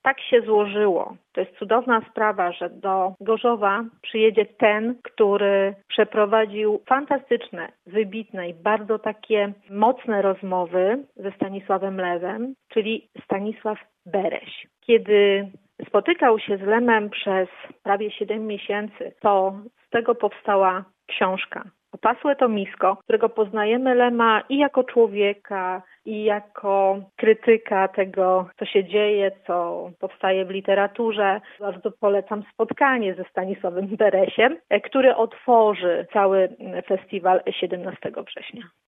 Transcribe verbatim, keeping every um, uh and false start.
tak się złożyło. To jest cudowna sprawa, że do Gorzowa przyjedzie ten, który przeprowadził fantastyczne, wybitne i bardzo takie mocne rozmowy ze Stanisławem Lewem, czyli Stanisław Bereś. Kiedy spotykał się z Lemem przez prawie siedem miesięcy, to z tego powstała książka Opasłe to misko, którego poznajemy Lema i jako człowieka, i jako krytyka tego, co się dzieje, co powstaje w literaturze. Bardzo polecam spotkanie ze Stanisławem Beresiem, który otworzy cały festiwal siedemnastego września.